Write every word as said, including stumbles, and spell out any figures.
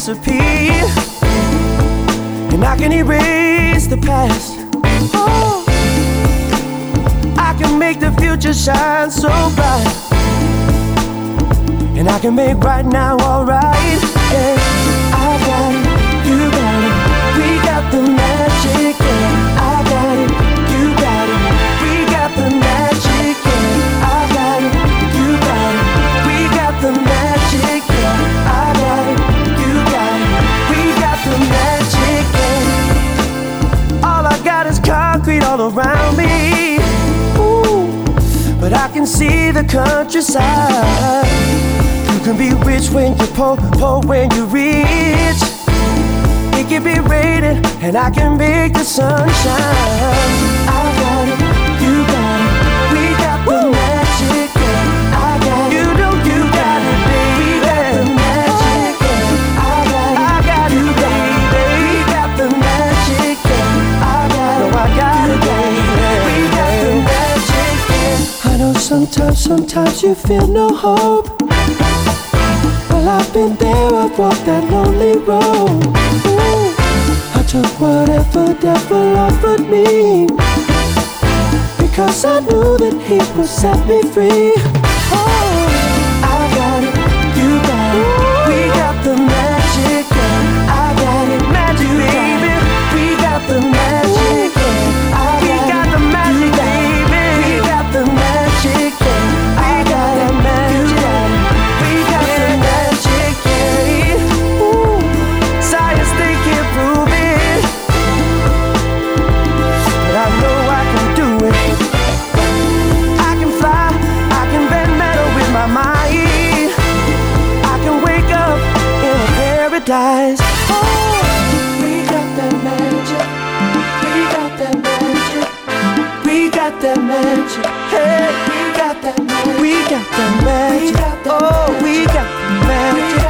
disappear, and I can erase the past. Oh, I can make the future shine so bright, and I can make right now alright. Yeah, I got it, you got it, we got the magic. Yeah, I got it, you got it, we got the magic. Yeah, I got it, you got it, we got the magic. Yeah, I got it, you got it, we got the magic. Yeah, all I got is concrete all around me. Ooh, but I can see the countryside. You can be rich when you're poor, poor when you're rich. It can be raining and I can make the sun shine. I got it, you got it, we got the magic. Yeah, I got it, you know you got it, baby. We got the magic. Yeah, I got it, I got you, baby. We got the magic. Yeah, I got it, no, I got it, baby. We got the magic. Yeah. I know sometimes, sometimes you feel no hope. Well, I've been there, I've walked that lonely road. Ooh, I took whatever devil offered me, because I knew that he would set me free. Oh, I got it, you got it, we got the magic. Yeah, I got it, magic, baby. We got the magic. Yeah, I we got the magic, baby. We got the magic. Yeah, I got the magic. We got the magic. Yeah, ooh, science they can't prove it, but I know I can do it. I can fly, I can bend metal with my mind. I can wake up in a paradise. Oh, we got that magic. We got that magic. We got that magic. Hey, we got that magic. We got that magic. Oh, we got that magic.